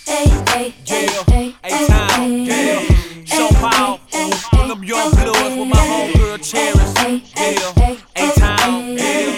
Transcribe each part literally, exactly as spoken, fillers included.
Hey, hey, hey, hey, hey, time, yeah. Sean Paul, them young bloods with my homegirl Cherish, yeah. A-Town, yeah.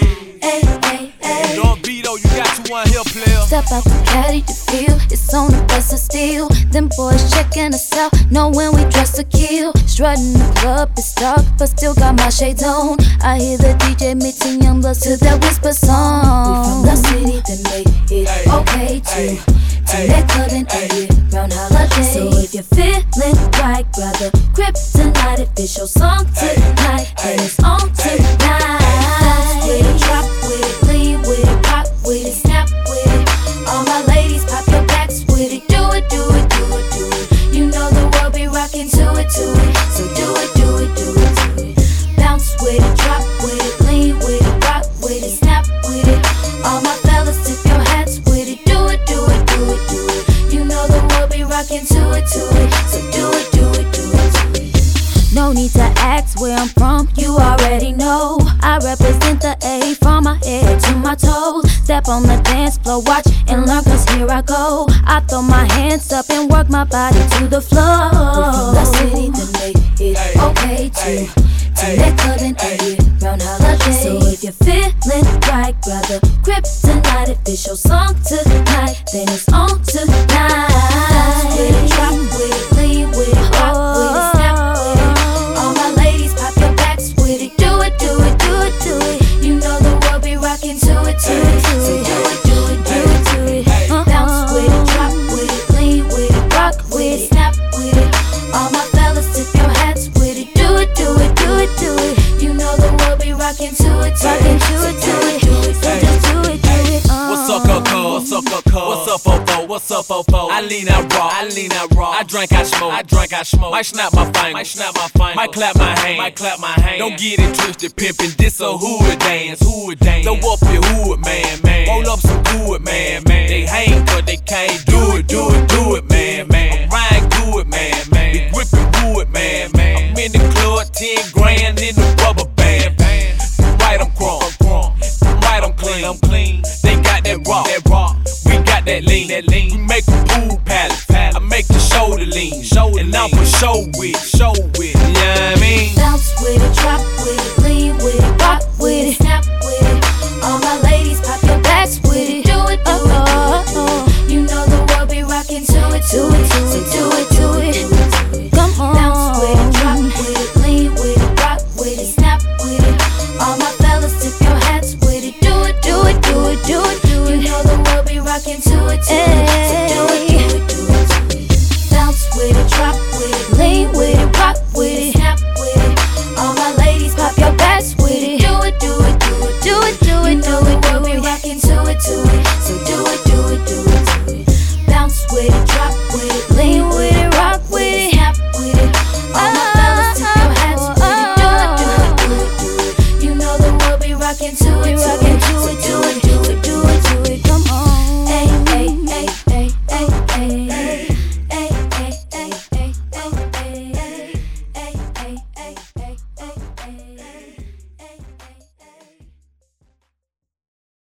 Don't be though, you got you one here, player. Step out to caddy the field, it's on the best of steel. Them boys checking us out, know when we dress to kill. Strutting the club, it's dark, but still got my shades on. I hear the D J mixing young bloods to that whisper song. We from the city that make it okay to to make clubbing a year-round holiday. So if you're feeling right, grab the grip tonight. If it's your song tonight, then it's on tonight. Bounce with it, drop with it, lean with it, pop with it, snap with it. All my ladies, pop your backs with it. Do it, do it, do it, do it. You know the world be rocking to it, to it. So do it, do it, do it, do it. Bounce with it, drop with it, lean with it, rock with it, snap with it. All my fellas, tip your hats with it. Do it, do it, do it, do it. You know the world be rocking to it, to it. So do it, do it, do it, do it. No need to ask where I'm from, you already know. I represent the A from my head to my toes. Step on the dance floor, watch and learn, cause here I go. I throw my hands up and work my body to the floor. We're from the city that make it okay to to make clubbing a year-round holiday. So if you're feeling right, grab the grip tonight. If it's your song tonight, then it's on tonight. Bounce with it, drop with it, lean with it, rock with it, snap with it. All my ladies, pop your backs with it. Do it, do it, do it, do it. You know the world be rocking to it, to it. So do it, do it, do it, do it. Bounce with it, drop with it, lean with it, rock with it, snap with it. All my fellas, tip your hats with it. Do it, do it, do it, do it. You know the world be rocking to it, to it, to it, to it. So just do it, do it. What's up, Coco? What's up, Coco? What's up, Fofo? What's up, Fofo? I lean out raw, I lean out raw. I drink, I smoke, I drink, I smoke. Might snap my fingers, might snap my fingers. Might clap my hand, might clap my hand. Don't get it twisted, pimpin'. This a hood dance, hood dance. Throw up your hood, man, man. Roll up some good, man, man. They hang, but they can't do it, do it, do it, man, man. I'm riding good, man, man. Be gripping wood, man, man. I'm in the club, ten grand in the rubber band, band. Right, I'm crunk, I'm right, I'm clean, I'm clean. They got that rock, that rock. We got that lean, that lean. We make a pool palace, I make the shoulder lean, shoulder and I'm for show with, show with. You know what I mean? Bounce with it, drop with it, lean with it, rock with it, snap with it. All my ladies, pop your backs with it. Do it, do it, do it, do it. You know the world be rocking to it, to it.